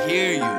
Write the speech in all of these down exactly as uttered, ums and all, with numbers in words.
hear you.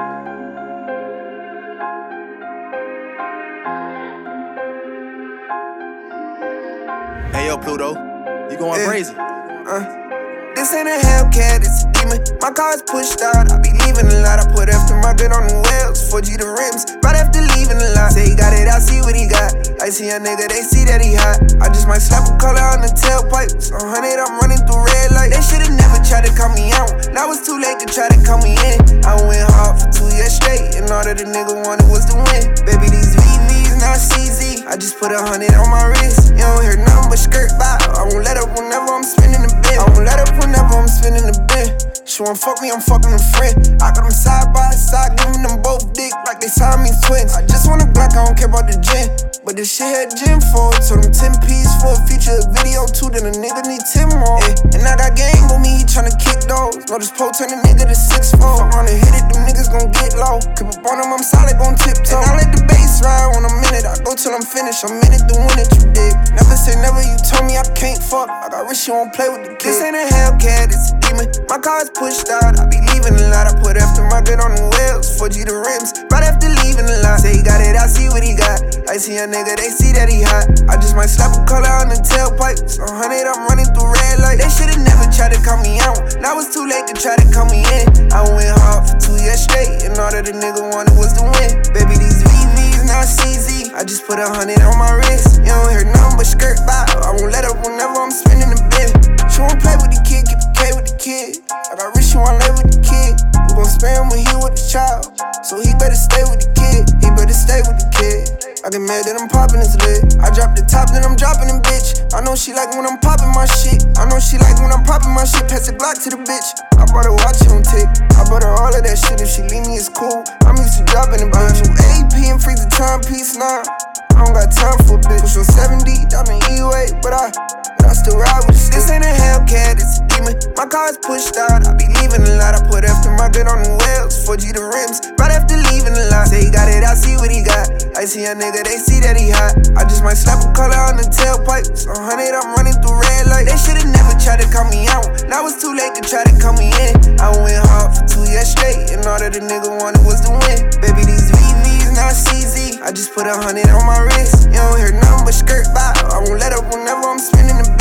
Hey yo, Pluto, you going Yeah. crazy? Uh. This ain't a Hellcat, it's a demon. My car's pushed out, I be leaving a lot. I put aftermarket on the wheels, four G the rims, right after leaving a lot. Say he got it, I see what he got. I see a nigga, they see that he hot. I just might slap a color on the tailpipe. So one hundred, I'm running through red light. They should've never tried to cut me out. Now it's too late to try to cut me in. I went hard for two years straight, and all that the nigga wanted was to win. Baby, these V Vs not C Z. I just put a hundred on my wrist. You don't hear nothing but skirt by. I won't let up whenever I'm spinning the bin. I won't let up whenever I'm spinning the bin. She wanna fuck me, I'm fucking a friend. I got them side by side, giving them both dick like they Siamese twins. I just want a Glock, I don't care about the gym. But this shit had gym for it, so them ten P's for a feature video too, then a nigga need ten more. Yeah. And I got gang with me, he tryna kick those. Know this pole turn a nigga to six four. Fuck around and hit it, them niggas gon' get low. Keep up on them, I'm solid, gon' tiptoe. And I let the bass ride when I'm in it, I go till I'm finished. I'm in it to win it, you dig. Never say never, you told me I can't fuck. I got rich, you won't play with the kids. This ain't a Hellcat, it's a demon. My car's pushed out, I be leaving a lot. I put aftermarket on the wheels, four G the rims, right after leaving a lot. Say he got it, I see what he got. I see a nigga, they see that he hot. I just might slap a color on the tailpipe. So one hundred, I'm running through red light. They should've never tried to cut me out. Now it's too late to try to cut me in. I went hard for two years straight, and all that the nigga wanted was to win. Baby, these V Vs not C Z. I just put a hundred on my wrist. You don't hear nothing but skirt by. I won't let up whenever I'm spinning the bin. She won't play with the kid, get the K with the kid. I got rich, she wanna lay with the kid. We gon' spare him when he with the child. So he better stay with the kid. He better stay with the kid. I get mad that I'm popping his lid. I drop the top, then I'm dropping him, bitch. I know she like when I'm popping my shit. I know she like when I'm popping my shit. Pass the Glock to the bitch. I bought her watch, it don't tick. I bought her all of that shit. If she leave me, it's cool. I'm used to dropping the bitch. You A P and freeze the timepiece now. I don't got time for a bitch. Push on seventy down the E-way, but I, but I still ride with a stick. This ain't a Hellcat, it's a demon. My car's pushed out, I be leaving a lot. I put aftermarket on the wheels, four G the rims, right after leaving a lot. Say he got it, I see what he got. I see a nigga, they see that he hot. I just might slap a color on the tailpipe. So one hundred, I'm running through red light. They should've never tried to cut me out. Now it's too late to try to cut me in. I went hard for two years straight, and all that the nigga wanted was to win. Baby, these V Vs not C Z. I just put a hundred on my wrist. You don't hear nothing but skirt by. I won't let up whenever I'm spinning the